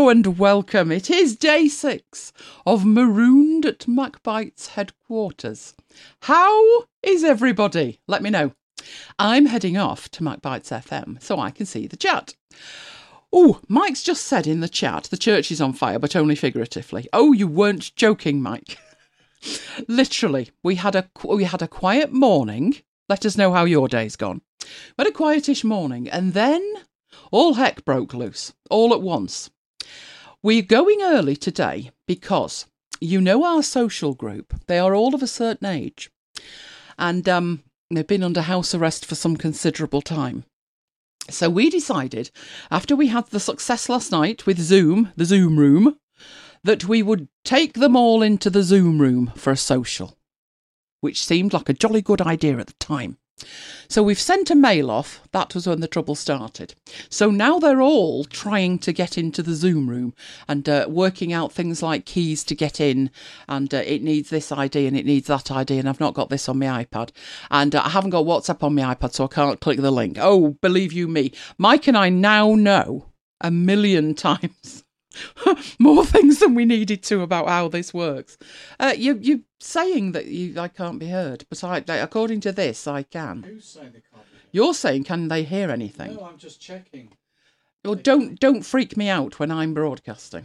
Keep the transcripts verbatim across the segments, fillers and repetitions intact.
Hello and welcome. It is day six of Marooned at MacBite's headquarters. How is everybody? Let me know. I'm heading off to MacBite's F M so I can see the chat. Oh, Mike's just said in the chat, the church is on fire, but only figuratively. Oh, you weren't joking, Mike. Literally, we had a we had a quiet morning. Let us know how your day's gone. We had a quietish morning, and then all heck broke loose, all at once. We're going early today because, you know, our social group, they are all of a certain age, and um, they've been under house arrest for some considerable time. So we decided, after we had the success last night with Zoom, the Zoom room, that we would take them all into the Zoom room for a social, which seemed like a jolly good idea at the time. So we've sent a mail off. That was when the trouble started. So now they're all trying to get into the Zoom room and uh, working out things like keys to get in, and uh, it needs this I D and it needs that I D, and I've not got this on my iPad, and uh, I haven't got WhatsApp on my iPad, so I can't click the link. Oh, believe you me, Mike and I now know a million times more things than we needed to about how this works. Uh, you, you're saying that you, I can't be heard, but I, according to this, I can. Who's saying they can't be heard? You're saying, can they hear anything? No, I'm just checking. Well, don't don't freak me out when I'm broadcasting.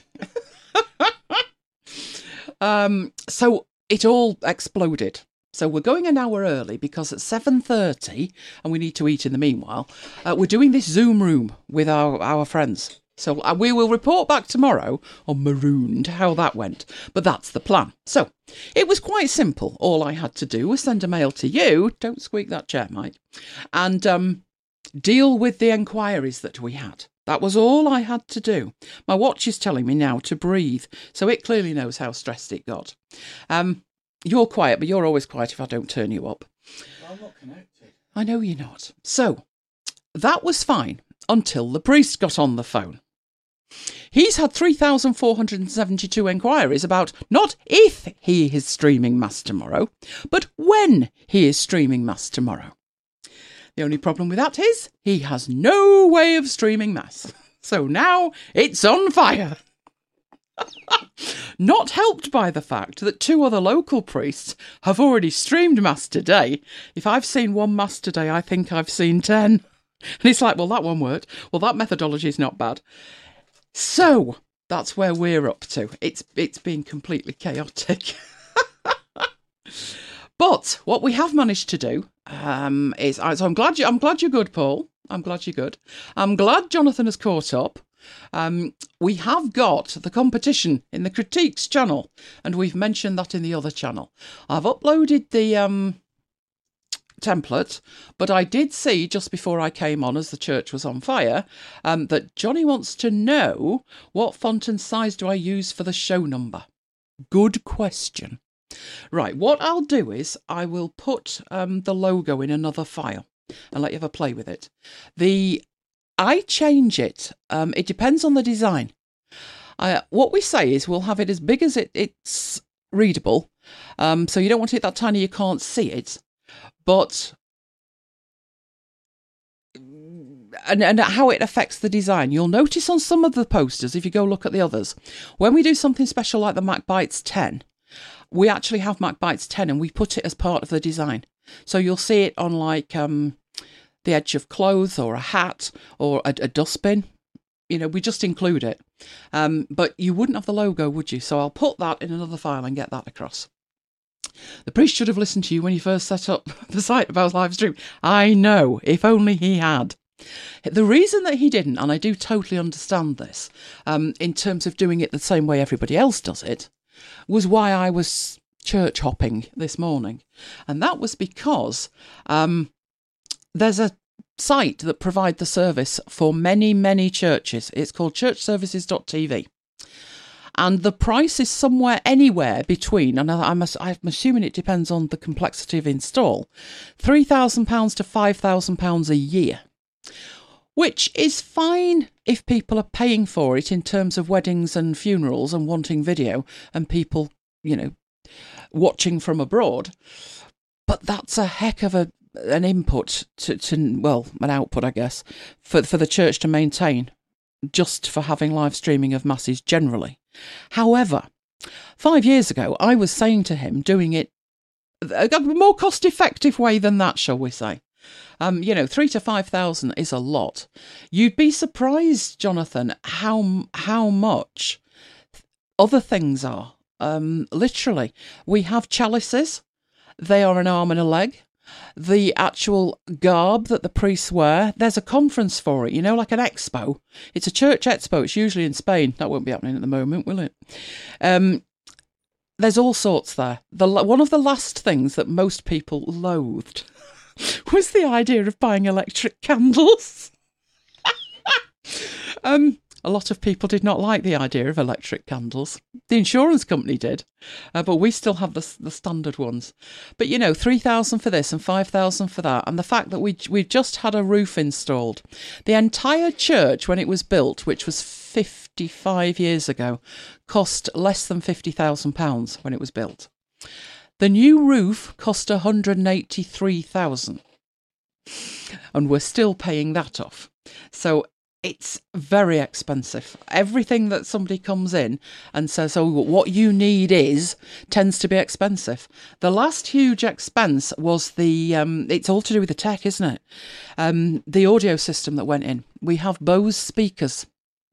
um, so it all exploded. So we're going an hour early because at seven thirty, and we need to eat in the meanwhile, uh, we're doing this Zoom room with our, our friends. So uh, we will report back tomorrow on Marooned how that went. But that's the plan. So it was quite simple. All I had to do was send a mail to you. Don't squeak that chair, Mike. And um, deal with the enquiries that we had. That was all I had to do. My watch is telling me now to breathe. So it clearly knows how stressed it got. Um, you're quiet, but you're always quiet if I don't turn you up. I'm not connected. I know you're not. So that was fine until the priest got on the phone. He's had three thousand four hundred seventy-two enquiries about not if he is streaming Mass tomorrow, but when he is streaming Mass tomorrow. The only problem with that is he has no way of streaming Mass. So now it's on fire. Not helped by the fact that two other local priests have already streamed Mass today. If I've seen one Mass today, I think I've seen ten. And it's like, well, that one worked. Well, that methodology is not bad. So that's where we're up to. It's it's been completely chaotic. But what we have managed to do um, is, so I'm glad you I'm glad you're good, Paul. I'm glad you're good. I'm glad Jonathan has caught up. Um, we have got the competition in the Critiques channel, and we've mentioned that in the other channel. I've uploaded the um, template, but I did see just before I came on, as the church was on fire, um, that Johnny wants to know what font and size do I use for the show number. Good question. Right, what I'll do is I will put um, the logo in another file and let you have a play with it. The I change it. Um, it depends on the design. Uh, what we say is we'll have it as big as it, it's readable. Um, so you don't want it that tiny you can't see it. But, and, and how it affects the design. You'll notice on some of the posters, if you go look at the others, when we do something special like the MacBites ten, we actually have MacBites ten and we put it as part of the design. So you'll see it on like um, the edge of clothes or a hat or a, a dustbin. You know, we just include it. Um, but you wouldn't have the logo, would you? So I'll put that in another file and get that across. The priest should have listened to you when you first set up the site about live stream. I know, if only he had. The reason that he didn't, and I do totally understand this, um, in terms of doing it the same way everybody else does it, was why I was church hopping this morning. And that was because um, there's a site that provides the service for many, many churches. It's called church services dot t v. And the price is somewhere anywhere between, and I'm, I'm assuming it depends on the complexity of install, three thousand pounds to five thousand pounds a year. Which is fine if people are paying for it in terms of weddings and funerals and wanting video and people, you know, watching from abroad. But that's a heck of a an input to, to well, an output, I guess, for for the church to maintain just for having live streaming of masses generally. However, five years ago, I was saying to him, doing it a more cost-effective way than that, shall we say. Um, you know, three to five thousand is a lot. You'd be surprised, Jonathan, how how much other things are. Um, literally, we have chalices. They are an arm and a leg. The actual garb that the priests wear, there's a conference for it, you know, like an expo. It's a church expo. It's usually in Spain. That won't be happening at the moment, will it? Um, there's all sorts there. The one of the last things that most people loathed was the idea of buying electric candles. um, a lot of people did not like the idea of electric candles. The insurance company did, uh, but we still have the the standard ones. But you know, three thousand for this and five thousand for that, and the fact that we we just had a roof installed. The entire church, when it was built, which was fifty-five years ago, cost less than fifty thousand pounds when it was built. The new roof cost one hundred eighty-three thousand pounds, and we're still paying that off. So it's very expensive. Everything that somebody comes in and says, oh, what you need is, tends to be expensive. The last huge expense was the, um, it's all to do with the tech, isn't it? Um, the audio system that went in. We have Bose speakers.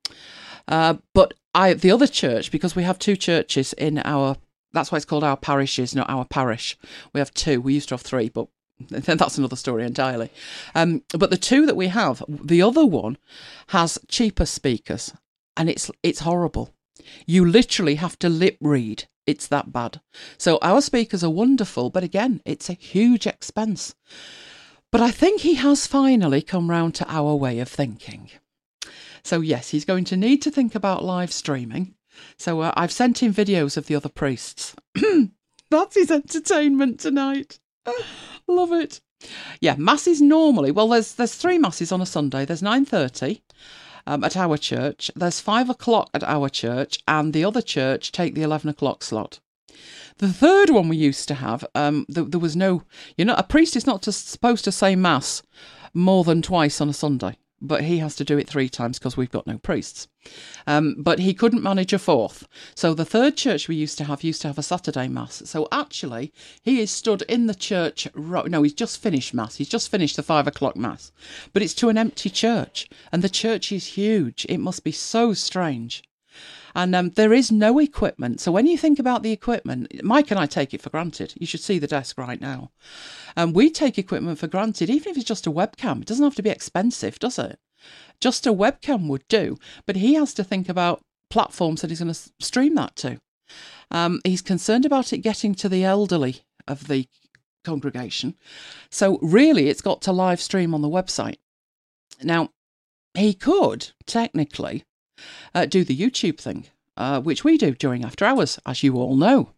Uh, but I, the other church, because we have two churches in our, that's why it's called our parishes, not our parish. We have two. We used to have three, but that's another story entirely. Um, but the two that we have, the other one has cheaper speakers, and it's it's horrible. You literally have to lip read. It's that bad. So our speakers are wonderful, but again, it's a huge expense. But I think he has finally come round to our way of thinking. So yes, he's going to need to think about live streaming. So uh, I've sent him videos of the other priests. That's his entertainment tonight. Love it. Yeah, masses normally, well, there's there's three masses on a Sunday. There's nine thirty um, at our church. There's five o'clock at our church, and the other church take the eleven o'clock slot. The third one we used to have, um, there, there was no, you know, a priest is not to, supposed to say mass more than twice on a Sunday, but he has to do it three times because we've got no priests. Um, but he couldn't manage a fourth. So the third church we used to have used to have a Saturday mass. So actually, he is stood in the church. No, he's just finished mass. He's just finished the five o'clock mass. But it's to an empty church. And the church is huge. It must be so strange. And um, there is no equipment. So when you think about the equipment, Mike and I take it for granted. You should see the desk right now. And um, we take equipment for granted, even if it's just a webcam. It doesn't have to be expensive, does it? Just a webcam would do. But he has to think about platforms that he's going to stream that to. Um, he's concerned about it getting to the elderly of the congregation. So really, it's got to live stream on the website. Now, he could, technically, Uh, do the YouTube thing, uh, which we do during After Hours, as you all know.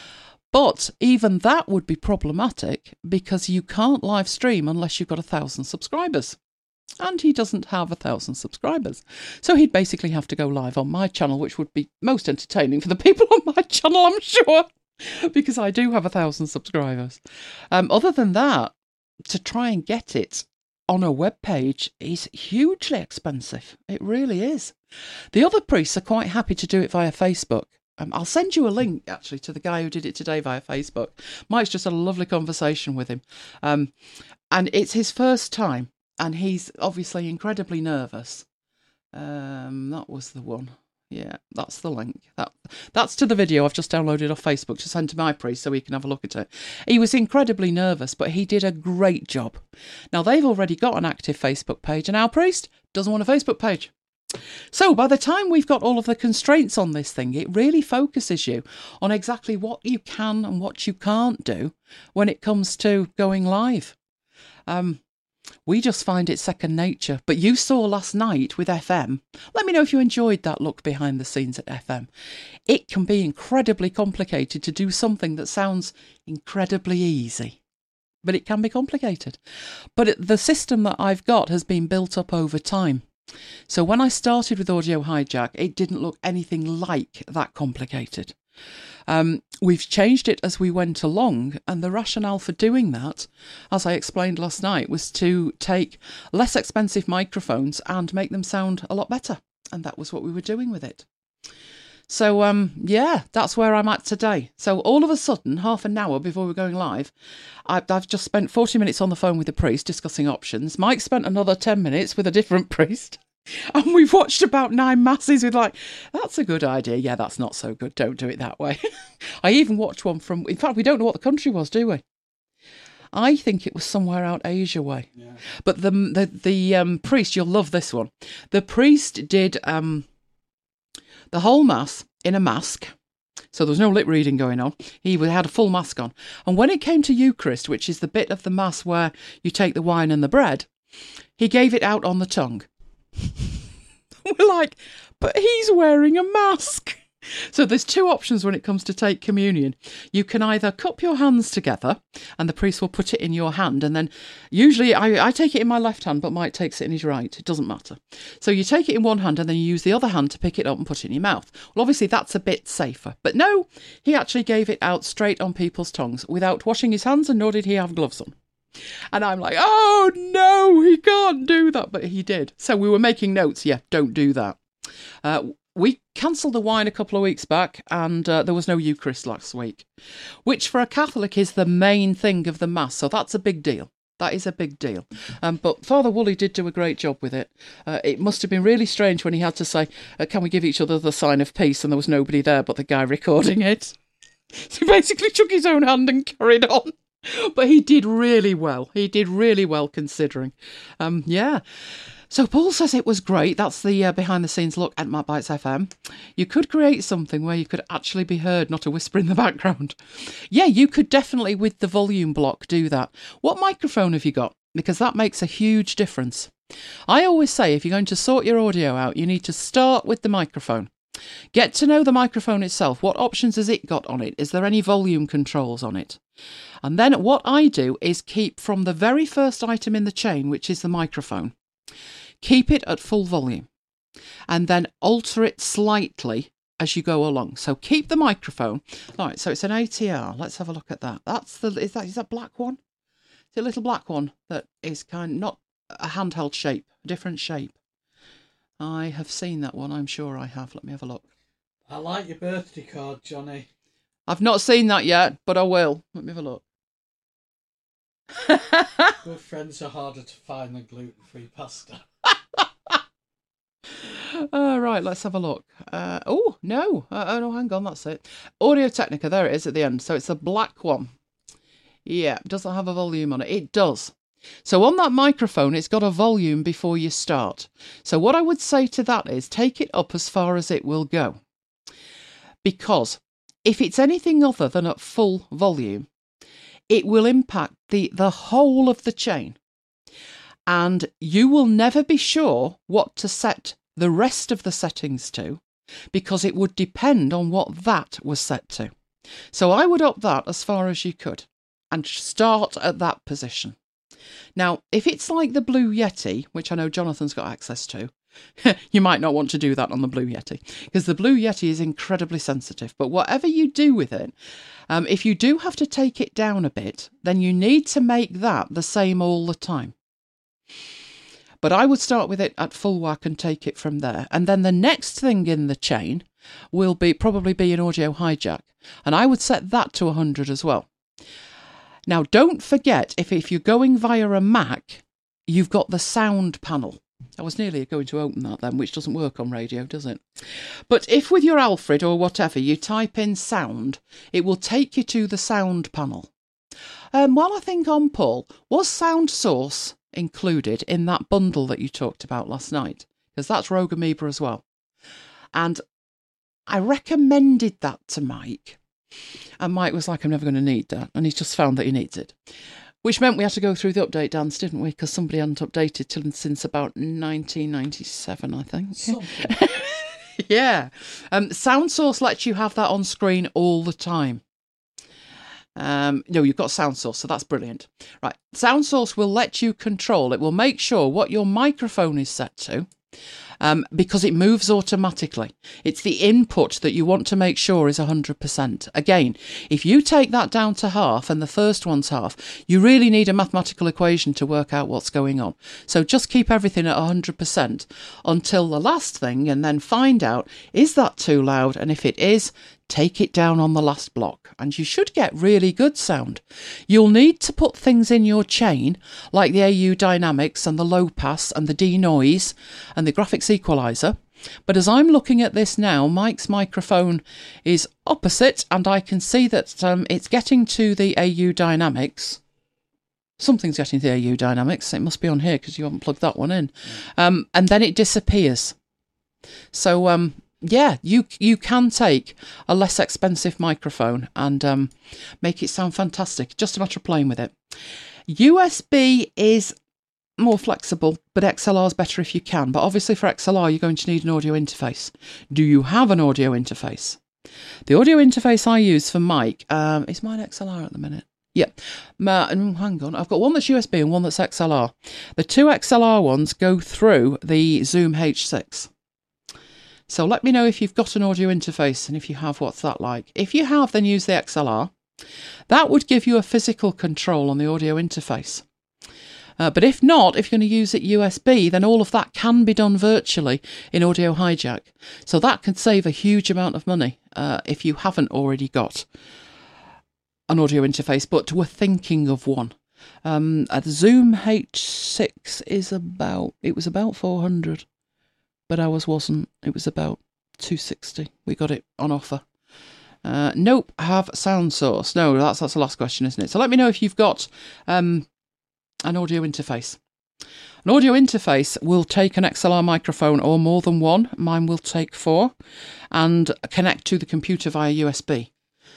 But even that would be problematic because you can't live stream unless you've got a thousand subscribers. And he doesn't have a thousand subscribers. So he'd basically have to go live on my channel, which would be most entertaining for the people on my channel, I'm sure, because I do have a thousand subscribers. Um, other than that, to try and get it on a web page is hugely expensive. It really is. The other priests are quite happy to do it via Facebook. Um, I'll send you a link, actually, to the guy who did it today via Facebook. Mike's just had a lovely conversation with him. Um, and it's his first time, and he's obviously incredibly nervous. Um, that was the one. Yeah, that's the link. That That's to the video I've just downloaded off Facebook to send to my priest so he can have a look at it. He was incredibly nervous, but he did a great job. Now, they've already got an active Facebook page, and our priest doesn't want a Facebook page. So by the time we've got all of the constraints on this thing, it really focuses you on exactly what you can and what you can't do when it comes to going live. Um, we just find it second nature. But you saw last night with F M. Let me know if you enjoyed that look behind the scenes at F M. It can be incredibly complicated to do something that sounds incredibly easy. But it can be complicated. But it, the system that I've got has been built up over time. So when I started with Audio Hijack, it didn't look anything like that complicated. Um, we've changed it as we went along, and the rationale for doing that, as I explained last night, was to take less expensive microphones and make them sound a lot better. And that was what we were doing with it. So, um, yeah, that's where I'm at today. So all of a sudden, half an hour before we're going live, I, I've just spent forty minutes on the phone with the priest discussing options. Mike spent another ten minutes with a different priest. And we've watched about nine masses with like, that's a good idea. Yeah, that's not so good. Don't do it that way. I even watched one from, in fact, we don't know what the country was, do we? I think it was somewhere out Asia way. Yeah. But the the, the um, priest, you'll love this one. The priest did... Um, the whole mass in a mask, so there was no lip reading going on. He had a full mask on. And when it came to Eucharist, which is the bit of the mass where you take the wine and the bread, he gave it out on the tongue. We're like, but he's wearing a mask. So there's two options when it comes to take communion. You can either cup your hands together and the priest will put it in your hand, and then usually I, I take it in my left hand, but Mike takes it in his right. It doesn't matter. So you take it in one hand and then you use the other hand to pick it up and put it in your mouth. Well, obviously that's a bit safer. But no, he actually gave it out straight on people's tongues without washing his hands, and nor did he have gloves on. And I'm like, oh no, he can't do that. But he did. So we were making notes. Yeah, don't do that. Uh, we cancelled the wine a couple of weeks back, and uh, there was no Eucharist last week, which for a Catholic is the main thing of the Mass. So that's a big deal. That is a big deal. Um, but Father Woolley did do a great job with it. Uh, it must have been really strange when he had to say, uh, can we give each other the sign of peace? And there was nobody there but the guy recording it. So he basically took his own hand and carried on. But he did really well. He did really well considering. Um, yeah. So Paul says it was great. That's the uh, behind-the-scenes look at Mac Bites F M. You could create something where you could actually be heard, not a whisper in the background. Yeah, you could definitely, with the volume block, do that. What microphone have you got? Because that makes a huge difference. I always say if you're going to sort your audio out, you need to start with the microphone. Get to know the microphone itself. What options has it got on it? Is there any volume controls on it? And then what I do is keep from the very first item in the chain, which is the microphone. Keep it at full volume and then alter it slightly as you go along. So keep the microphone. All right, so it's an A T R. Let's have a look at that. That's the is that is that black one? It's a little black one that is kind of not a handheld shape, a different shape. I have seen that one. I'm sure I have. Let me have a look. I like your birthday card, Johnny. I've not seen that yet, but I will. Let me have a look. Good friends are harder to find than gluten-free pasta. Uh, right, let's have a look. Uh, oh, no. Uh, oh, no, hang on, that's it. Audio Technica, there it is at the end. So it's a black one. Yeah, doesn't have a volume on it. It does. So on that microphone, it's got a volume before you start. So what I would say to that is take it up as far as it will go. Because if it's anything other than at full volume, it will impact the, the whole of the chain. And you will never be sure what to set the rest of the settings to, because it would depend on what that was set to. So I would up that as far as you could and start at that position. Now, if it's like the Blue Yeti, which I know Jonathan's got access to, you might not want to do that on the Blue Yeti, because the Blue Yeti is incredibly sensitive. But whatever you do with it, um, if you do have to take it down a bit, then you need to make that the same all the time. But I would start with it at full whack and take it from there. And then the next thing in the chain will be probably be an audio hijack. And I would set that to one hundred as well. Now, don't forget, if, if you're going via a Mac, you've got the sound panel. I was nearly going to open that then, which doesn't work on radio, does it? But if with your Alfred or whatever, you type in sound, it will take you to the sound panel. Um, while I think on Paul, was Sound Source included in that bundle that you talked about last night? Because that's Rogue Amoeba as well. And I recommended that to Mike. And Mike was like, I'm never going to need that. And he's just found that he needs it. Which meant we had to go through the update dance, didn't we? Because somebody hadn't updated till since about nineteen ninety-seven, I think. Something. Yeah. Um, Sound Source lets you have that on screen all the time. Um, no, you've got Sound Source, so that's brilliant. Right. Sound Source will let you control. It will make sure what your microphone is set to. um, because it moves automatically. It's the input that you want to make sure is one hundred percent. Again, if you take that down to half and the first one's half, you really need a mathematical equation to work out what's going on. So just keep everything at one hundred percent until the last thing, and then find out, is that too loud? And if it is, take it down on the last block, and you should get really good sound. You'll need to put things in your chain, like the A U Dynamics and the low pass and the denoise and the graphics equalizer. But as I'm looking at this now, Mike's microphone is opposite, and I can see that um, it's getting to the A U Dynamics. Something's getting to the A U Dynamics. It must be on here because you haven't plugged that one in. Yeah. Um, and then it disappears. So, um, yeah, you you can take a less expensive microphone and um, make it sound fantastic. Just a matter of playing with it. U S B is more flexible, but X L R is better if you can. But obviously for X L R, you're going to need an audio interface. Do you have an audio interface? The audio interface I use for mic, um, is mine X L R at the minute? Yeah, Ma- hang on. I've got one that's U S B and one that's X L R. The two X L R ones go through the Zoom H six. So let me know if you've got an audio interface, and if you have, what's that like? If you have, then use the X L R. That would give you a physical control on the audio interface. Uh, but if not, if you're going to use it U S B, then all of that can be done virtually in Audio Hijack. So that can save a huge amount of money uh, if you haven't already got an audio interface, but were thinking of one. Um, a Zoom H six is about, it was about four hundred. But ours wasn't. It was about two sixty. We got it on offer. Uh, nope, have sound source. No, that's that's the last question, isn't it? So let me know if you've got um, an audio interface. An audio interface will take an X L R microphone or more than one. Mine will take four, and connect to the computer via U S B.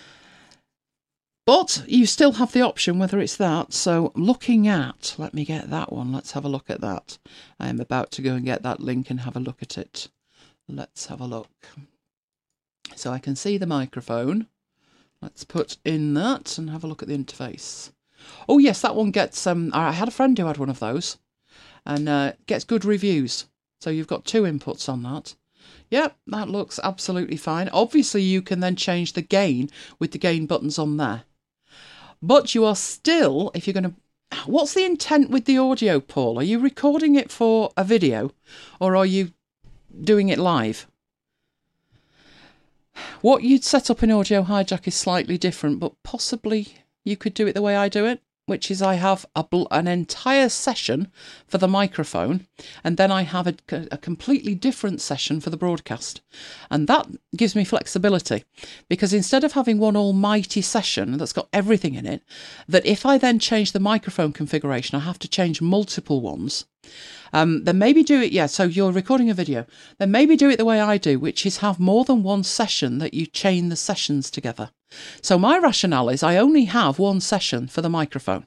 But you still have the option whether it's that. So looking at, let me get that one. Let's have a look at that. I am about to go and get that link and have a look at it. Let's have a look. So I can see the microphone. Let's put in that and have a look at the interface. Oh yes, that one gets, um, I had a friend who had one of those, and uh, gets good reviews. So you've got two inputs on that. Yep, that looks absolutely fine. Obviously you can then change the gain with the gain buttons on there. But you are still, if you're going to... What's the intent with the audio, Paul? Are you recording it for a video, or are you doing it live? What you'd set up in Audio Hijack is slightly different, but possibly you could do it the way I do it, which is I have a bl- an entire session for the microphone, and then I have a, a completely different session for the broadcast. And that gives me flexibility, because instead of having one almighty session that's got everything in it, that if I then change the microphone configuration, I have to change multiple ones. Um, then maybe do it, yeah, so you're recording a video, then maybe do it the way I do, which is have more than one session that you chain the sessions together. So my rationale is I only have one session for the microphone.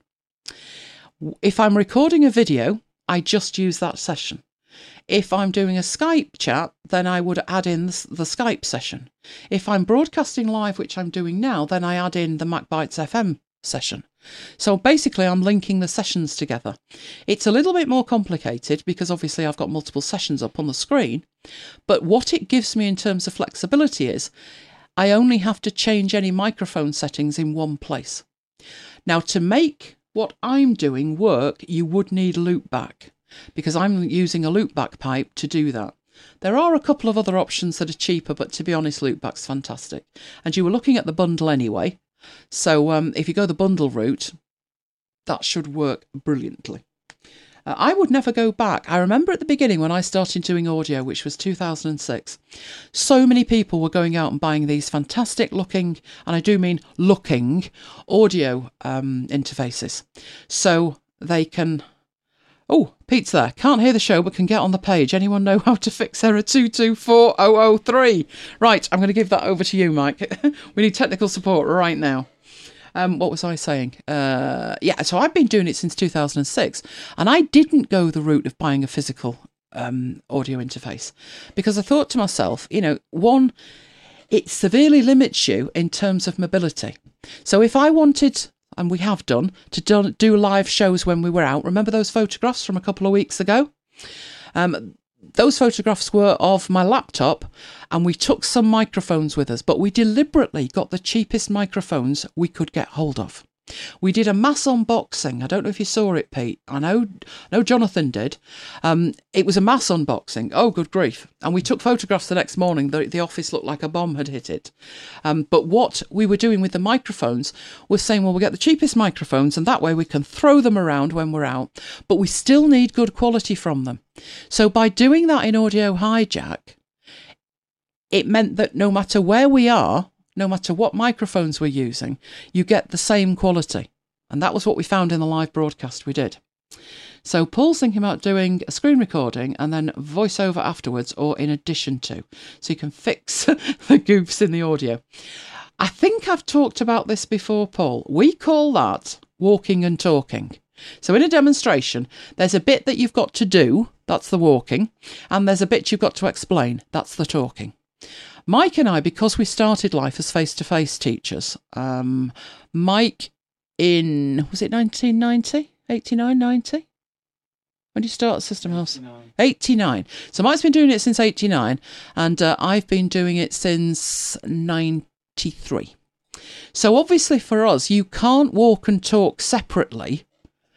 If I'm recording a video, I just use that session. If I'm doing a Skype chat, then I would add in the, the Skype session. If I'm broadcasting live, which I'm doing now, then I add in the MacBites F M session. So basically I'm linking the sessions together. It's a little bit more complicated because obviously I've got multiple sessions up on the screen, but what it gives me in terms of flexibility is I only have to change any microphone settings in one place. Now, to make what I'm doing work, you would need loopback, because I'm using a loopback pipe to do that. There are a couple of other options that are cheaper, but to be honest, loopback's fantastic. And you were looking at the bundle anyway, so um, if you go the bundle route, that should work brilliantly. Uh, I would never go back. I remember at the beginning when I started doing audio, which was two thousand six, so many people were going out and buying these fantastic looking, and I do mean looking, audio um, interfaces. So they can... Oh, Pete's there. Can't hear the show, but can get on the page. Anyone know how to fix error two two four zero zero three? Right, I'm going to give that over to you, Mike. We need technical support right now. Um, what was I saying? Uh, yeah, so I've been doing it since two thousand six, and I didn't go the route of buying a physical um, audio interface, because I thought to myself, you know, one, it severely limits you in terms of mobility. So if I wanted, and we have done, to do, do live shows when we were out, remember those photographs from a couple of weeks ago? Um, those photographs were of my laptop, and we took some microphones with us, but we deliberately got the cheapest microphones we could get hold of. We did a mass unboxing. I don't know if you saw it, Pete. I know, I know Jonathan did. Um, it was a mass unboxing. Oh, good grief. And we took photographs the next morning. The, the office looked like a bomb had hit it. Um, but what we were doing with the microphones was saying, well, we'll get the cheapest microphones, and that way we can throw them around when we're out, but we still need good quality from them. So by doing that in Audio Hijack, it meant that no matter where we are, no matter what microphones we're using, you get the same quality. And that was what we found in the live broadcast we did. So Paul's thinking about doing a screen recording and then voiceover afterwards, or in addition to, so you can fix the goofs in the audio. I think I've talked about this before, Paul. We call that walking and talking. So in a demonstration, there's a bit that you've got to do, that's the walking, and there's a bit you've got to explain, that's the talking. Mike and I, because we started life as face-to-face teachers, um, Mike in, was it nineteen ninety? eighty-nine, ninety? When did you start System House? eighty-nine. eighty-nine. So Mike's been doing it since eighty-nine, and uh, I've been doing it since ninety-three. So obviously for us, you can't walk and talk separately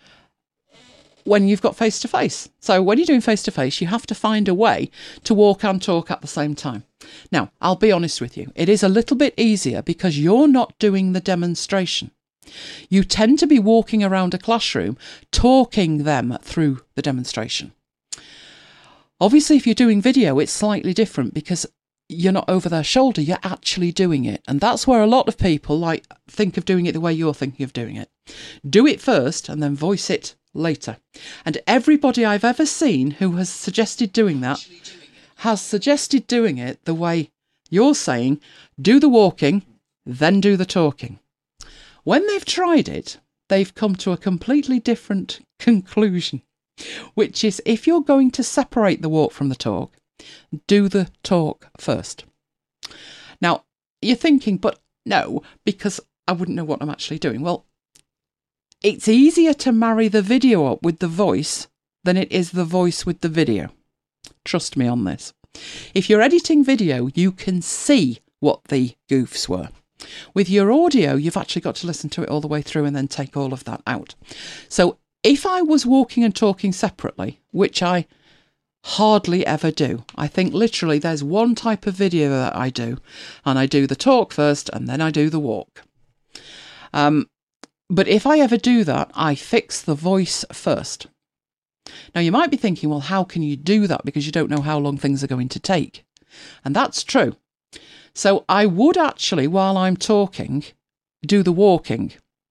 when you've got face-to-face. So when you're doing face-to-face, you have to find a way to walk and talk at the same time. Now, I'll be honest with you, it is a little bit easier because you're not doing the demonstration. You tend to be walking around a classroom, talking them through the demonstration. Obviously, if you're doing video, it's slightly different because you're not over their shoulder, you're actually doing it. And that's where a lot of people like think of doing it the way you're thinking of doing it. Do it first and then voice it later. And everybody I've ever seen who has suggested doing that has suggested doing it the way you're saying, do the walking, then do the talking. When they've tried it, they've come to a completely different conclusion, which is if you're going to separate the walk from the talk, do the talk first. Now, you're thinking, but no, because I wouldn't know what I'm actually doing. Well, it's easier to marry the video up with the voice than it is the voice with the video. Trust me on this. If you're editing video, you can see what the goofs were. With your audio, you've actually got to listen to it all the way through and then take all of that out. So if I was walking and talking separately, which I hardly ever do, I think literally there's one type of video that I do, and I do the talk first and then I do the walk. Um, but if I ever do that, I fix the voice first. Now, you might be thinking, well, how can you do that? Because you don't know how long things are going to take. And that's true. So I would actually, while I'm talking, do the walking.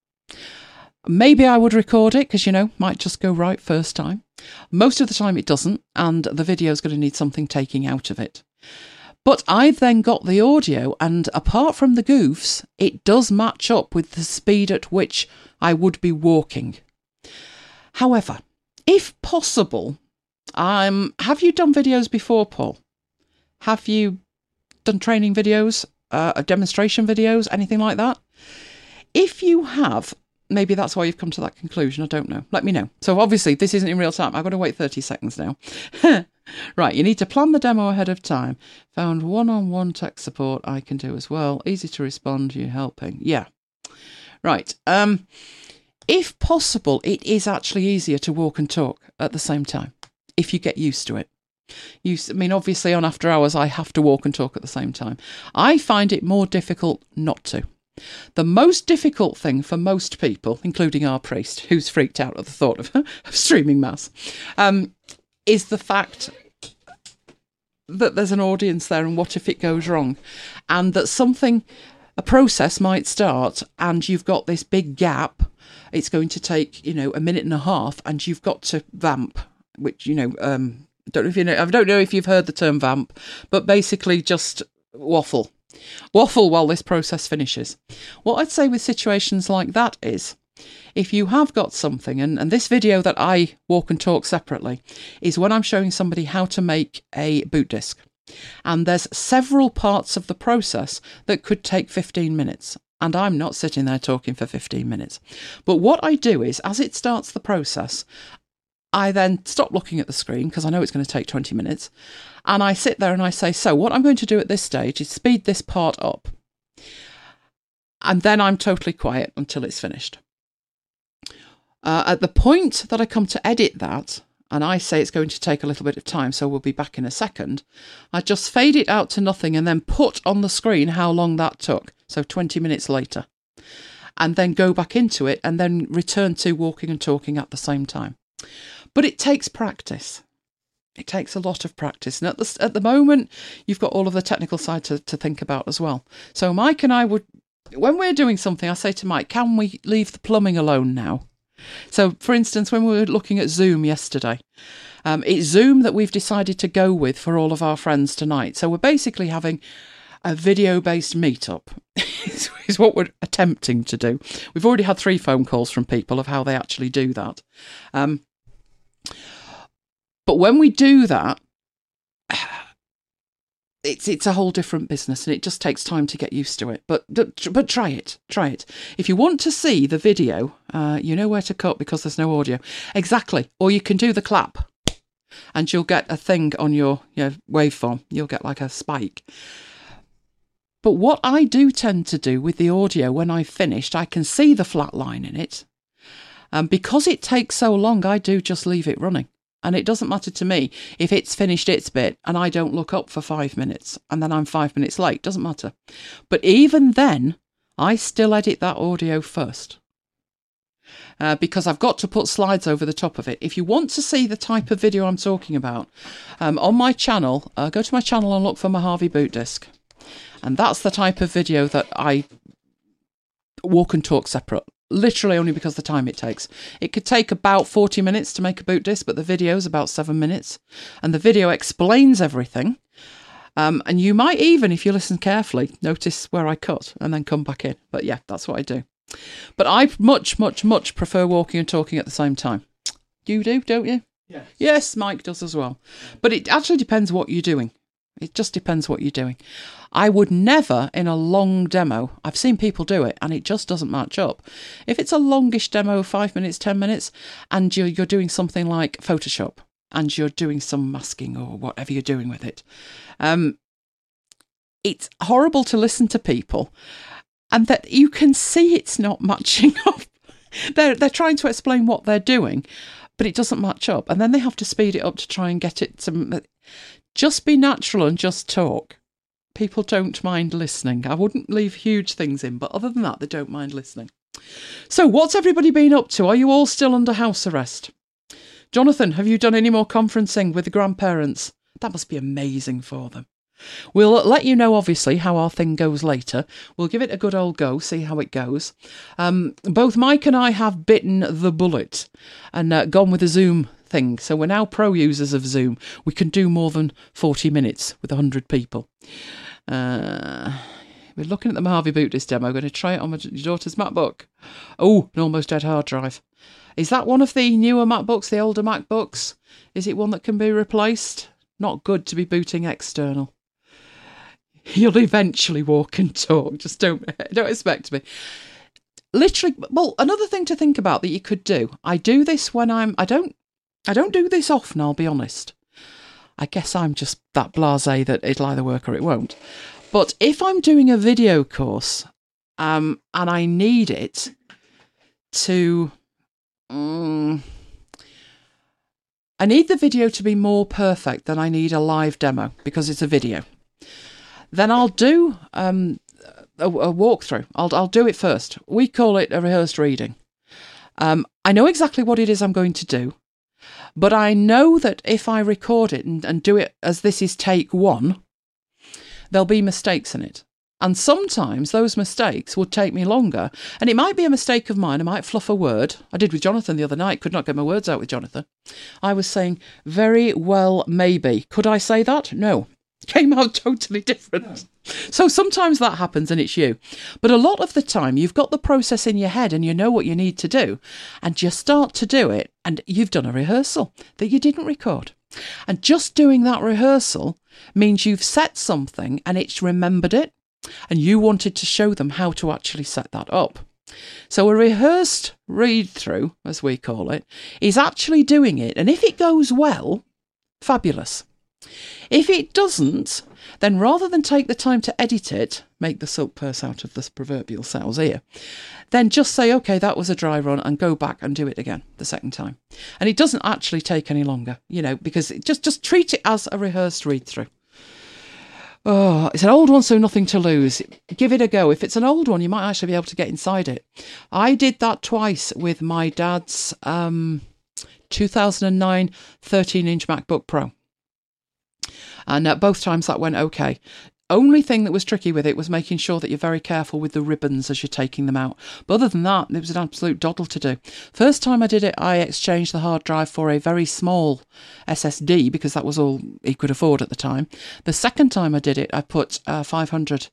Maybe I would record it because, you know, might just go right first time. Most of the time it doesn't, and the video is going to need something taking out of it. But I've then got the audio, and apart from the goofs, it does match up with the speed at which I would be walking. However, if possible, um, have you done videos before, Paul? Have you done training videos, uh, demonstration videos, anything like that? If you have, maybe that's why you've come to that conclusion. I don't know. Let me know. So obviously this isn't in real time. I've got to wait thirty seconds now. Right, you need to plan the demo ahead of time. Found one-on-one tech support I can do as well. Easy to respond, you helping. Yeah. Right. Um, if possible, it is actually easier to walk and talk at the same time, if you get used to it. You, I mean, obviously on after hours, I have to walk and talk at the same time. I find it more difficult not to. The most difficult thing for most people, including our priest, who's freaked out at the thought of, of streaming mass, um, is the fact that there's an audience there and what if it goes wrong? And that something, a process might start and you've got this big gap. It's going to take, you know, a minute and a half and you've got to vamp, which, you know, um, don't know if you know, I don't know if you've heard the term vamp, but basically just waffle. Waffle while this process finishes. What I'd say with situations like that is, if you have got something, and, and this video that I walk and talk separately, is when I'm showing somebody how to make a boot disk. And there's several parts of the process that could take fifteen minutes. And I'm not sitting there talking for fifteen minutes. But what I do is, as it starts the process, I then stop looking at the screen because I know it's going to take twenty minutes. And I sit there and I say, so what I'm going to do at this stage is speed this part up. And then I'm totally quiet until it's finished. Uh, at the point that I come to edit that, and I say it's going to take a little bit of time, so we'll be back in a second, I just fade it out to nothing and then put on the screen how long that took. So twenty minutes later. And then go back into it and then return to walking and talking at the same time. But it takes practice. It takes a lot of practice. And at the, at the moment, you've got all of the technical side to, to think about as well. So Mike and I would, when we're doing something, I say to Mike, can we leave the plumbing alone now? So, for instance, when we were looking at Zoom yesterday, um, it's Zoom that we've decided to go with for all of our friends tonight. So we're basically having a video-based meetup is what we're attempting to do. We've already had three phone calls from people of how they actually do that. Um, but when we do that, it's it's a whole different business, and it just takes time to get used to it. But but try it, try it. If you want to see the video, uh, you know where to cut because there's no audio. Exactly. Or you can do the clap, and you'll get a thing on your, your waveform. You'll get like a spike. But what I do tend to do with the audio when I've finished, I can see the flat line in it. And because it takes so long, I do just leave it running. And it doesn't matter to me if it's finished its bit and I don't look up for five minutes and then I'm five minutes late. Doesn't matter. But even then, I still edit that audio first. Uh, because I've got to put slides over the top of it. If you want to see the type of video I'm talking about, um, on my channel, uh, go to my channel and look for Mojave Boot Disc. And that's the type of video that I walk and talk separate. Literally only because of the time it takes. It could take about forty minutes to make a boot disc, but the video is about seven minutes. And the video explains everything. Um, and you might even, if you listen carefully, notice where I cut and then come back in. But yeah, that's what I do. But I much, much, much prefer walking and talking at the same time. You do, don't you? Yes. Yes, Mike does as well. But it actually depends what you're doing. It just depends what you're doing. I would never, in a long demo, I've seen people do it, and it just doesn't match up. If it's a longish demo, five minutes, ten minutes, and you're, you're doing something like Photoshop, and you're doing some masking or whatever you're doing with it, um, it's horrible to listen to people, and that you can see it's not matching up. They're, they're trying to explain what they're doing, but it doesn't match up, and then they have to speed it up to try and get it to... Just be natural and just talk. People don't mind listening. I wouldn't leave huge things in, but other than that, they don't mind listening. So what's everybody been up to? Are you all still under house arrest? Jonathan, have you done any more conferencing with the grandparents? That must be amazing for them. We'll let you know, obviously, how our thing goes later. We'll give it a good old go, see how it goes. Um, both Mike and I have bitten the bullet and uh, gone with a Zoom thing. So we're now pro users of Zoom. We can do more than forty minutes with one hundred people. Uh, we're looking at the Mojave Boot Disc demo. I'm going to try it on my daughter's MacBook. Oh, an almost dead hard drive. Is that one of the newer MacBooks, the older MacBooks? Is it one that can be replaced? Not good to be booting external. You'll eventually walk and talk. Just don't don't expect me. Literally, well, another thing to think about that you could do. I do this when I'm. I don't. I don't do this often. I'll be honest. I guess I'm just that blasé that it'll either work or it won't. But if I'm doing a video course, um, and I need it to, um, I need the video to be more perfect than I need a live demo because it's a video. Then I'll do um, a, a walkthrough. I'll I'll do it first. We call it a rehearsed reading. Um, I know exactly what it is I'm going to do, but I know that if I record it and, and do it as this is take one, there'll be mistakes in it. And sometimes those mistakes would take me longer. And it might be a mistake of mine. I might fluff a word. I did with Jonathan the other night. Could not get my words out with Jonathan. I was saying, very well, maybe. Could I say that? No. Came out totally different. No. So sometimes that happens and it's you. But a lot of the time you've got the process in your head and you know what you need to do. And you start to do it and you've done a rehearsal that you didn't record. And just doing that rehearsal means you've set something and it's remembered it. And you wanted to show them how to actually set that up. So a rehearsed read-through, as we call it, is actually doing it. And if it goes well, fabulous. If it doesn't, then rather than take the time to edit it, make the silk purse out of the proverbial sow's ear, then just say, OK, that was a dry run, and go back and do it again the second time. And it doesn't actually take any longer, you know, because it just, just treat it as a rehearsed read-through. Oh, it's an old one, so nothing to lose. Give it a go. If it's an old one, you might actually be able to get inside it. I did that twice with my dad's um, two thousand nine thirteen-inch MacBook Pro. And uh, both times that went okay. Only thing that was tricky with it was making sure that you're very careful with the ribbons as you're taking them out. But other than that, it was an absolute doddle to do. First time I did it, I exchanged the hard drive for a very small S S D because that was all he could afford at the time. The second time I did it, I put uh, five hundred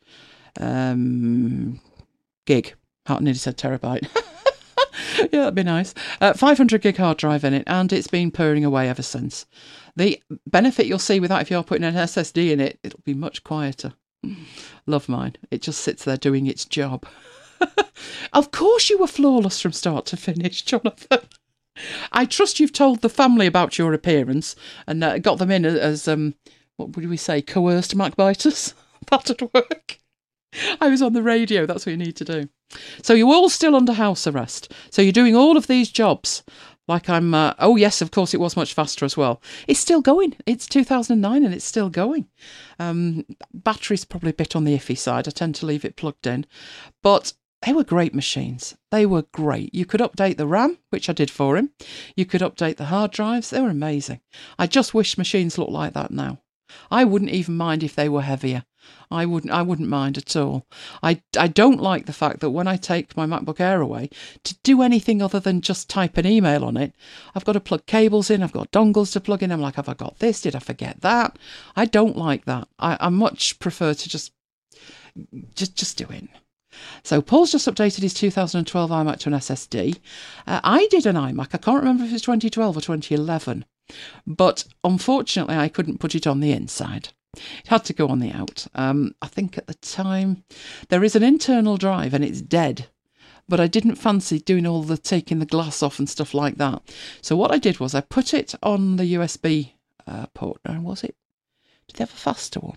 um, gig. I nearly said terabyte. Yeah, that'd be nice. Uh, five hundred gig hard drive in it, and it's been purring away ever since. The benefit you'll see with that, if you're putting an S S D in it, it'll be much quieter. Love mine. It just sits there doing its job. Of course you were flawless from start to finish, Jonathan. I trust you've told the family about your appearance and uh, got them in as, um, what would we say, coerced MacBiters? That'd work. I was on the radio, that's what you need to do. So you're all still under house arrest. So you're doing all of these jobs. Like I'm, uh, oh yes, of course it was much faster as well. It's still going. It's two thousand nine and it's still going. Um, battery's probably a bit on the iffy side. I tend to leave it plugged in. But they were great machines. They were great. You could update the RAM, which I did for him. You could update the hard drives. They were amazing. I just wish machines looked like that now. I wouldn't even mind if they were heavier. I wouldn't I wouldn't mind at all. I, I don't like the fact that when I take my MacBook Air away, to do anything other than just type an email on it, I've got to plug cables in, I've got dongles to plug in. I'm like, have I got this? Did I forget that? I don't like that. I, I much prefer to just, just, just do it. So Paul's just updated his two thousand twelve iMac to an S S D. Uh, I did an iMac. I can't remember if it was twenty twelve or twenty eleven. But unfortunately, I couldn't put it on the inside. It had to go on the out. Um, I think at the time, there is an internal drive and it's dead. But I didn't fancy doing all the taking the glass off and stuff like that. So what I did was I put it on the U S B uh, port. Now, was it? Did they have a faster one?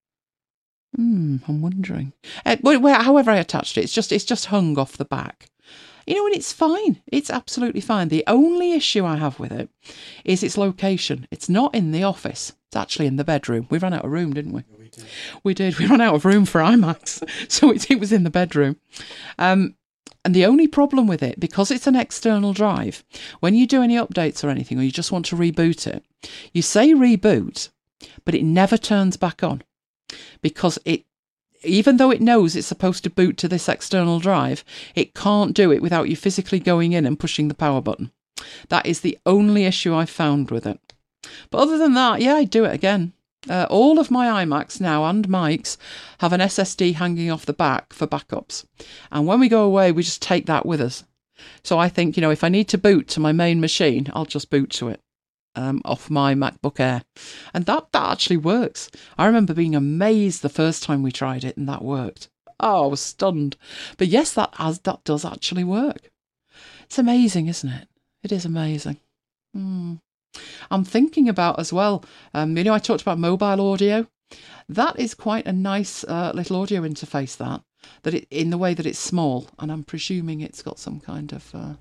Hmm, I'm wondering. Uh, well, however I attached it, it's just it's just hung off the back. You know, and it's fine. It's absolutely fine. The only issue I have with it is its location. It's not in the office. It's actually in the bedroom. We ran out of room, didn't we? We did. We did. We ran out of room for iMacs. So it, it was in the bedroom. Um, and the only problem with it, because it's an external drive, when you do any updates or anything, or you just want to reboot it, you say reboot, but it never turns back on. Because it, even though it knows it's supposed to boot to this external drive, it can't do it without you physically going in and pushing the power button. That is the only issue I've found with it. But other than that, yeah, I'd do it again. Uh, all of my iMacs now and mics have an S S D hanging off the back for backups. And when we go away, we just take that with us. So I think, you know, if I need to boot to my main machine, I'll just boot to it. Um, off my MacBook Air, and that that actually works. I remember being amazed the first time we tried it, and that worked. Oh, I was stunned. But yes, that has that does actually work. It's amazing, isn't it? It is amazing. Hmm. I'm thinking about as well. Um, you know, I talked about mobile audio. That is quite a nice uh, little audio interface. That that it in the way that it's small, and I'm presuming it's got some kind of. Uh,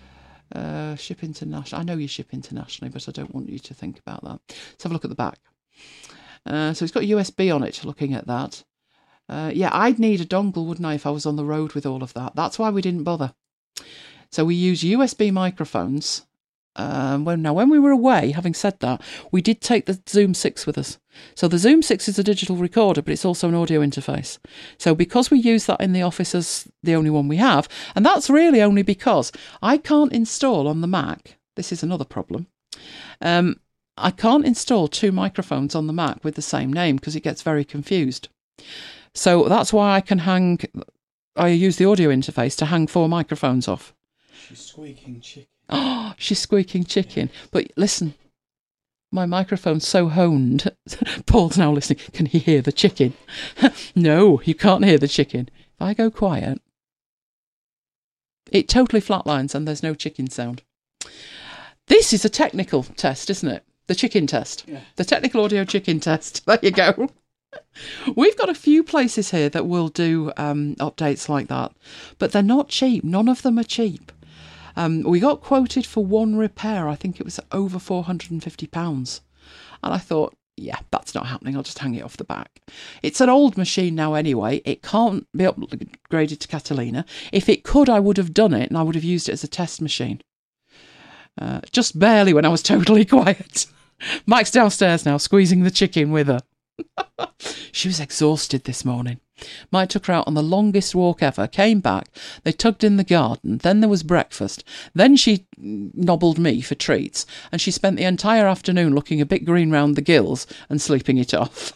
Uh, ship international. I know you ship internationally, but I don't want you to think about that. Let's have a look at the back. Uh, so it's got U S B on it, looking at that. Uh, yeah, I'd need a dongle, wouldn't I, if I was on the road with all of that. That's why we didn't bother. So we use U S B microphones. Um, when, now, when we were away, having said that, we did take the Zoom six with us. So the Zoom six is a digital recorder, but it's also an audio interface. So because we use that in the office as the only one we have, and that's really only because I can't install on the Mac, this is another problem, um, I can't install two microphones on the Mac with the same name because it gets very confused. So that's why I can hang, I use the audio interface to hang four microphones off. She's squeaking chicken. Oh, she's squeaking chicken. But listen, my microphone's so honed. Paul's now listening. Can he hear the chicken? No, you can't hear the chicken. If I go quiet, It totally flatlines and there's no chicken sound. This is a technical test, isn't it? The chicken test. Yeah. The technical audio chicken test. There you go. We've got a few places here that will do um, updates like that, but they're not cheap. None of them are cheap. Um, we got quoted for one repair. I think it was over four hundred and fifty pounds. And I thought, yeah, that's not happening. I'll just hang it off the back. It's an old machine now anyway. It can't be upgraded to Catalina. If it could, I would have done it, and I would have used it as a test machine. Uh, just barely when I was totally quiet. Mike's downstairs now, squeezing the chicken with her. She was exhausted this morning. Mike took her out on the longest walk ever, came back, they tugged in the garden, then there was breakfast, then she nobbled me for treats, and she spent the entire afternoon looking a bit green round the gills and sleeping it off.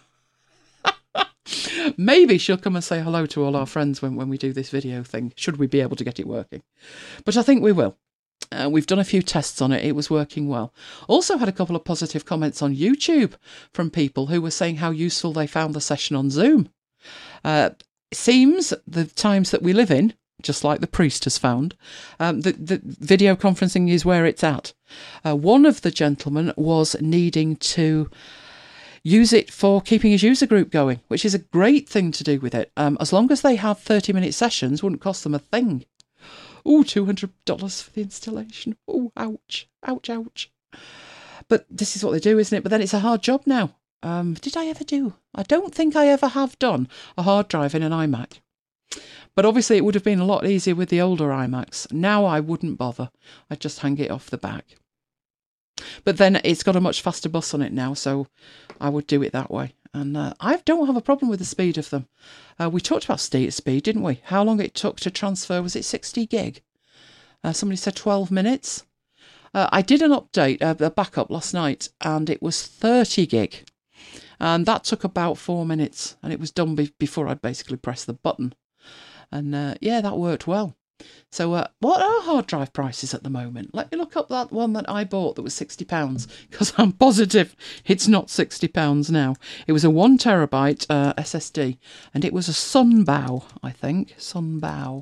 Maybe she'll come and say hello to all our friends when, when we do this video thing, should we be able to get it working. But I think we will. Uh, we've done a few tests on it. It was working well. Also had a couple of positive comments on YouTube from people who were saying how useful they found the session on Zoom. Uh, it seems the times that we live in, just like the priest has found, um, the, the video conferencing is where it's at. Uh, one of the gentlemen was needing to use it for keeping his user group going, which is a great thing to do with it. Um, as long as they have thirty minute sessions, wouldn't cost them a thing. Oh, two hundred dollars for the installation. Oh, ouch, ouch, ouch. But this is what they do, isn't it? But then it's a hard job now. Um, did I ever do? I don't think I ever have done a hard drive in an iMac. But obviously it would have been a lot easier with the older iMacs. Now I wouldn't bother. I'd just hang it off the back. But then it's got a much faster bus on it now, so I would do it that way. And uh, I don't have a problem with the speed of them. Uh, we talked about speed, didn't we? How long it took to transfer, was it sixty gig? Uh, somebody said twelve minutes. Uh, I did an update, uh, a backup last night, and it was thirty gig. And that took about four minutes, and it was done be- before I'd basically pressed the button. And uh, yeah, that worked well. So uh, what are hard drive prices at the moment? Let me look up that one that I bought that was sixty pounds, because I'm positive it's not sixty pounds now. It was a one terabyte uh, S S D, and it was a Sunbow, I think. Sunbow.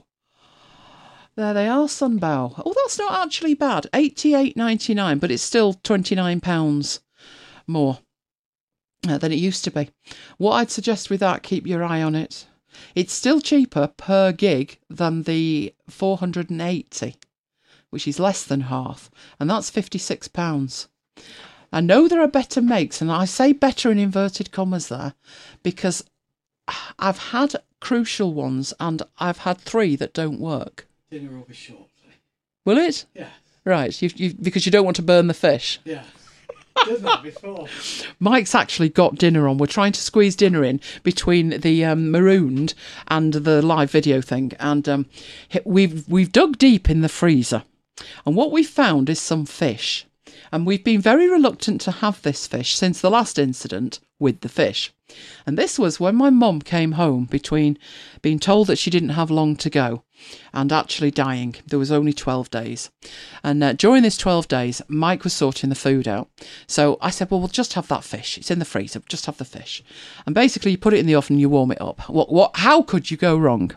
There they are, Sunbow. Oh, that's not actually bad. eighty-eight ninety-nine, but it's still twenty-nine pounds more uh, than it used to be. What I'd suggest with that, keep your eye on it. It's still cheaper per gig than the four hundred eighty, which is less than half, and that's fifty-six pounds. I know there are better makes, and I say better in inverted commas there, because I've had Crucial ones, and I've had three that don't work. Dinner will be shortly. Will it? Yeah. Right, you, you, because you don't want to burn the fish. Yeah. Done that before. Mike's actually got dinner on. We're trying to squeeze dinner in between the um, Marooned and the live video thing, and um, we've we've dug deep in the freezer, and what we found is some fish, and we've been very reluctant to have this fish since the last incident with the fish. And this was when my mum came home between being told that she didn't have long to go and actually dying. There was only twelve days. And uh, during this twelve days, Mike was sorting the food out. So I said, well, we'll just have that fish. It's in the freezer. Just have the fish. And basically, you put it in the oven and you warm it up. What? What? How could you go wrong?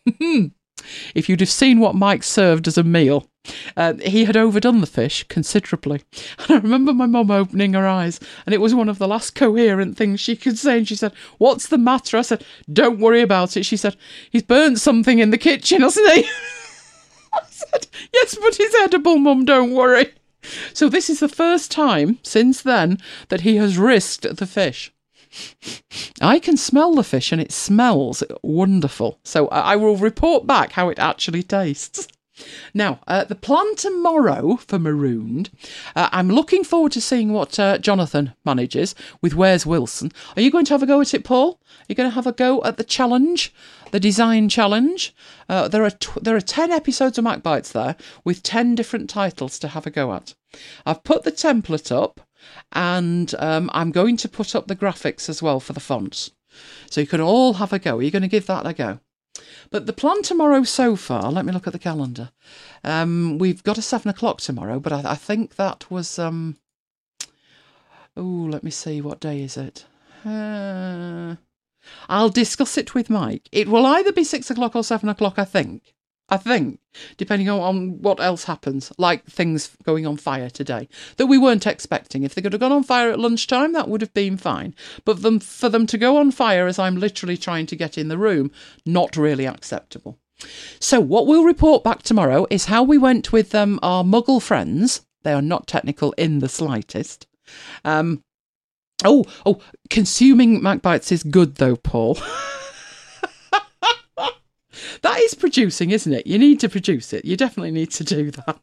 If you'd have seen what Mike served as a meal, uh, he had overdone the fish considerably. And I remember my mum opening her eyes, and it was one of the last coherent things she could say. And she said, "What's the matter?" I said, "Don't worry about it." She said, "He's burnt something in the kitchen, hasn't he?" I said, "Yes, but it's edible, Mum, don't worry." So this is the first time since then that he has risked the fish. I can smell the fish and it smells wonderful. So I will report back how it actually tastes. Now, uh, the plan tomorrow for Marooned, uh, I'm looking forward to seeing what uh, Jonathan manages with Where's Wilson. Are you going to have a go at it, Paul? Are you going to have a go at the challenge, the design challenge? Uh, there are tw- there are ten episodes of MacBites there with ten different titles to have a go at. I've put the template up, and um, I'm going to put up the graphics as well for the fonts. So you can all have a go. Are you going to give that a go? But the plan tomorrow so far, let me look at the calendar. Um, we've got a seven o'clock tomorrow, but I, I think that was... Um, oh, let me see, what day is it? Uh, I'll discuss it with Mike. It will either be six o'clock or seven o'clock, I think. I think, depending on, on what else happens, like things going on fire today that we weren't expecting. If they could have gone on fire at lunchtime, that would have been fine. But them, for them to go on fire as I'm literally trying to get in the room, not really acceptable. So what we'll report back tomorrow is how we went with um, our Muggle friends. They are not technical in the slightest. Um, oh, oh, consuming MacBites is good though, Paul. That is producing, isn't it? You need to produce it. You definitely need to do that.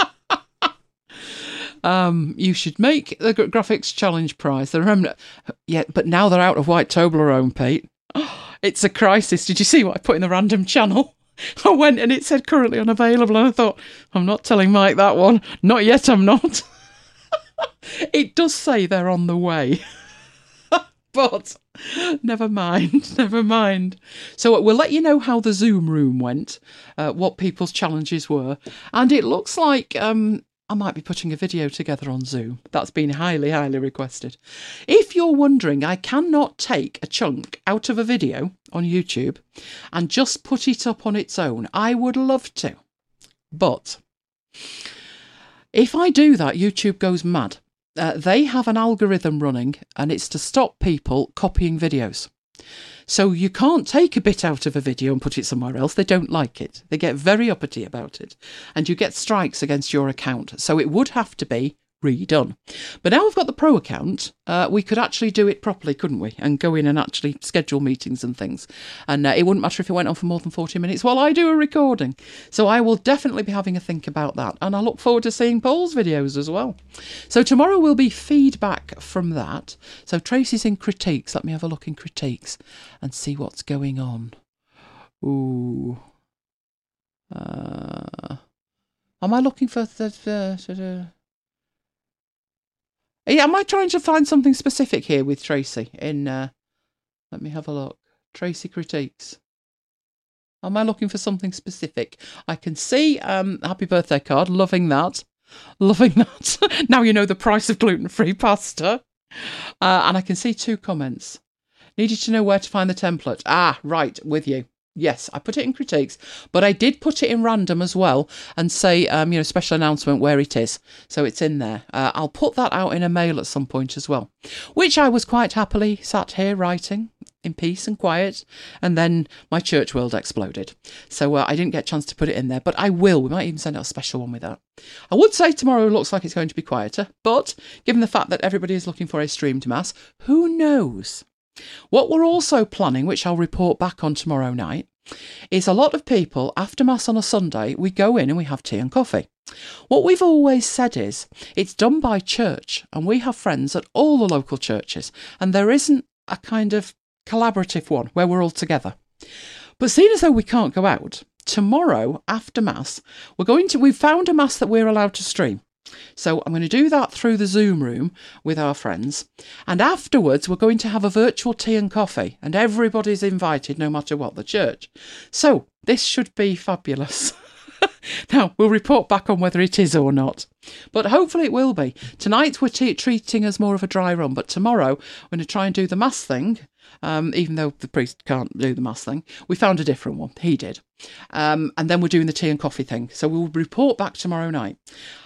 um, you should make the Graphics Challenge prize. The remnant, yeah, but now they're out of white Toblerone, Pete. It's a crisis. Did you see what I put in the random channel? I went and it said currently unavailable, and I thought, I'm not telling Mike that one. Not yet, I'm not. It does say they're on the way. But never mind, never mind. So we'll let you know how the Zoom room went, uh, what people's challenges were. And it looks like um, I might be putting a video together on Zoom. That's been highly, highly requested. If you're wondering, I cannot take a chunk out of a video on YouTube and just put it up on its own. I would love to. But if I do that, YouTube goes mad. Uh, they have an algorithm running and it's to stop people copying videos. So you can't take a bit out of a video and put it somewhere else. They don't like it. They get very uppity about it. And you get strikes against your account. So it would have to be redone. But now we've got the pro account, uh, we could actually do it properly, couldn't we? And go in and actually schedule meetings and things. And uh, it wouldn't matter if it went on for more than forty minutes while I do a recording. So I will definitely be having a think about that. And I look forward to seeing Paul's videos as well. So tomorrow will be feedback from that. So Tracy's in critiques. Let me have a look in critiques and see what's going on. Ooh. Uh, am I looking for the... the, the Yeah, am I trying to find something specific here with Tracy? In uh, let me have a look. Tracy critiques. Am I looking for something specific? I can see um, happy birthday card. Loving that. Loving that. Now you know the price of gluten-free pasta. Uh, and I can see two comments. Needed to know where to find the template. Ah, right, with you. Yes, I put it in critiques, but I did put it in random as well and say, um, you know, special announcement where it is. So it's in there. Uh, I'll put that out in a mail at some point as well, which I was quite happily sat here writing in peace and quiet. And then my church world exploded. So uh, I didn't get a chance to put it in there, but I will. We might even send out a special one with that. I would say tomorrow looks like it's going to be quieter, but given the fact that everybody is looking for a streamed mass, who knows? What we're also planning, which I'll report back on tomorrow night, is a lot of people, after Mass on a Sunday, we go in and we have tea and coffee. What we've always said is, it's done by church, and we have friends at all the local churches, and there isn't a kind of collaborative one where we're all together. But seeing as though we can't go out, tomorrow, after Mass, we're going to, we've found a Mass that we're allowed to stream. So I'm going to do that through the Zoom room with our friends. And afterwards, we're going to have a virtual tea and coffee. And everybody's invited, no matter what the church. So this should be fabulous. Now, we'll report back on whether it is or not. But hopefully it will be. Tonight, we're t- treating as more of a dry run. But tomorrow, we're going to try and do the Mass thing. Um, even though the priest can't do the Mass thing. We found a different one. He did. Um, and then we're doing the tea and coffee thing. So we'll report back tomorrow night.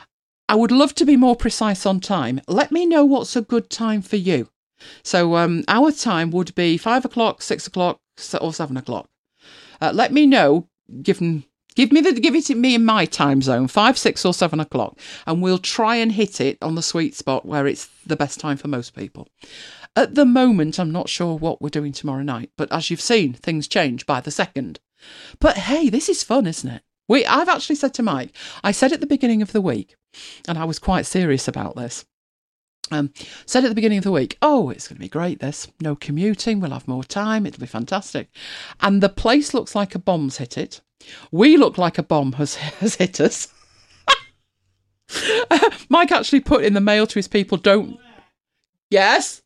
I would love to be more precise on time. Let me know what's a good time for you. So um, our time would be five o'clock, six o'clock, or seven o'clock. Uh, let me know. Give, give me the give it me in my time zone, five, six, or seven o'clock, and we'll try and hit it on the sweet spot where it's the best time for most people. At the moment, I'm not sure what we're doing tomorrow night, but as you've seen, things change by the second. But hey, this is fun, isn't it? We, I've actually said to Mike, I said at the beginning of the week, and I was quite serious about this, um, said at the beginning of the week, oh, it's going to be great, this. No commuting, we'll have more time, it'll be fantastic. And the place looks like a bomb's hit it. We look like a bomb has, has hit us. uh, Mike actually put in the mail to his people, don't... Yes?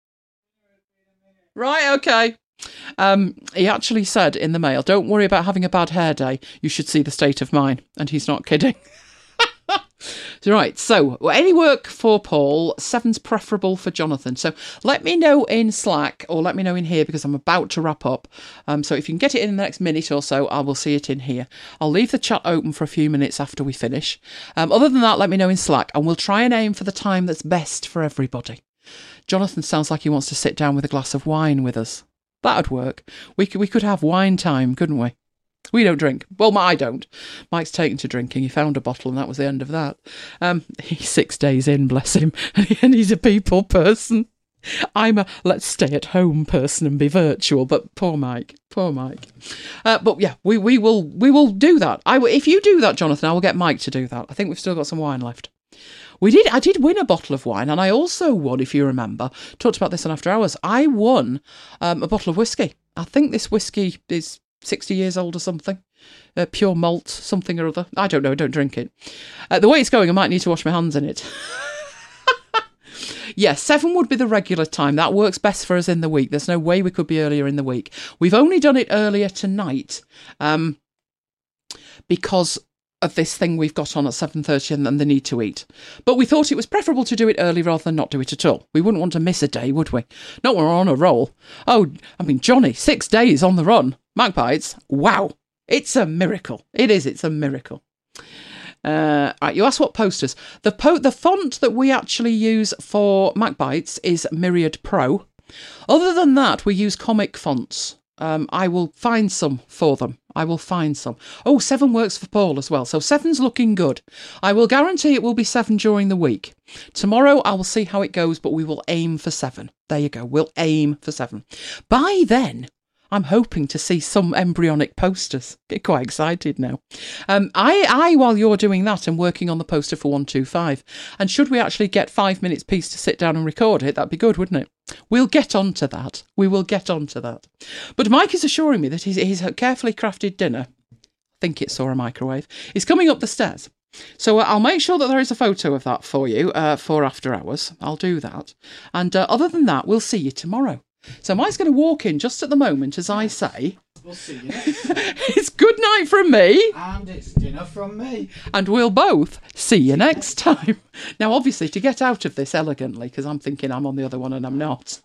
Right, okay. Um, he actually said in the mail, don't worry about having a bad hair day. You should see the state of mine. And he's not kidding. Right, so any work for Paul, seven's preferable for Jonathan. So let me know in Slack or let me know in here because I'm about to wrap up. Um, so if you can get it in the next minute or so, I will see it in here. I'll leave the chat open for a few minutes after we finish. Um, other than that, let me know in Slack and we'll try and aim for the time that's best for everybody. Jonathan sounds like he wants to sit down with a glass of wine with us. That'd work. We could, we could have wine time, couldn't we? We don't drink. Well, I don't. Mike's taken to drinking. He found a bottle and that was the end of that. Um, he's six days in, bless him. And he's a people person. I'm a let's stay at home person and be virtual. But poor Mike. Poor Mike. Uh, but yeah, we, we will we will do that. I w- If you do that, Jonathan, I will get Mike to do that. I think we've still got some wine left. We did. I did win a bottle of wine and I also won, if you remember, talked about this on After Hours. I won um, a bottle of whiskey. I think this whiskey is sixty years old or something. Uh, pure malt, something or other. I don't know, don't drink it. Uh, the way it's going, I might need to wash my hands in it. Yeah, seven would be the regular time. That works best for us in the week. There's no way we could be earlier in the week. We've only done it earlier tonight um, because of this thing we've got on at seven thirty and, and the need to eat. But we thought it was preferable to do it early rather than not do it at all. We wouldn't want to miss a day, would we? Not when we're on a roll. Oh, I mean, Johnny, six days on the run. Magpies, wow. It's a miracle. It is, it's a miracle. Uh, right, you asked what posters. The po- the font that we actually use for Magpies is Myriad Pro. Other than that, we use comic fonts. Um, I will find some for them. I will find some. Oh, seven works for Paul as well. So seven's looking good. I will guarantee it will be seven during the week. Tomorrow I will see how it goes, but we will aim for seven. There you go. We'll aim for seven. By then, I'm hoping to see some embryonic posters. Get quite excited now. Um, I, I, while you're doing that, am working on the poster for one two five. And should we actually get five minutes piece to sit down and record it, that'd be good, wouldn't it? We'll get on to that. We will get on to that. But Mike is assuring me that his, his carefully crafted dinner, I think it saw a microwave, is coming up the stairs. So uh, I'll make sure that there is a photo of that for you uh, for After Hours. I'll do that. And uh, other than that, we'll see you tomorrow. So Mike's going to walk in just at the moment as I say. We'll see you next time. It's good night from me. And it's dinner from me. And we'll both see you next time. Now, obviously, to get out of this elegantly, because I'm thinking I'm on the other one and I'm not.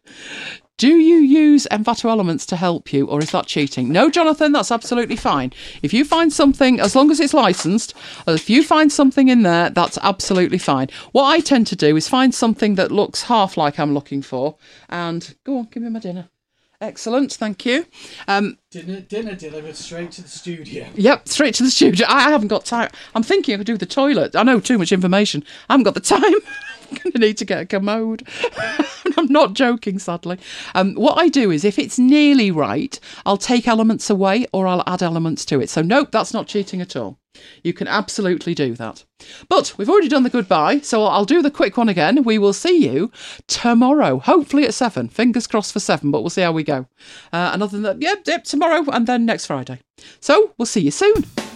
Do you use Envato Elements to help you, or is that cheating? No, Jonathan, that's absolutely fine. If you find something, as long as it's licensed, if you find something in there, that's absolutely fine. What I tend to do is find something that looks half like I'm looking for, and go on, give me my dinner. Excellent, thank you. Um, dinner, dinner delivered straight to the studio. Yep, straight to the studio. I haven't got time. I'm thinking I could do the toilet. I know, too much information. I haven't got the time. I'm going to need to get a commode. I'm not joking, sadly. Um, what I do is, if it's nearly right, I'll take elements away or I'll add elements to it. So, nope, that's not cheating at all. You can absolutely do that. But we've already done the goodbye, so I'll do the quick one again. We will see you tomorrow, hopefully at seven. Fingers crossed for seven, but we'll see how we go. Uh, and other than that, yep, yep, tomorrow and then next Friday. So, we'll see you soon.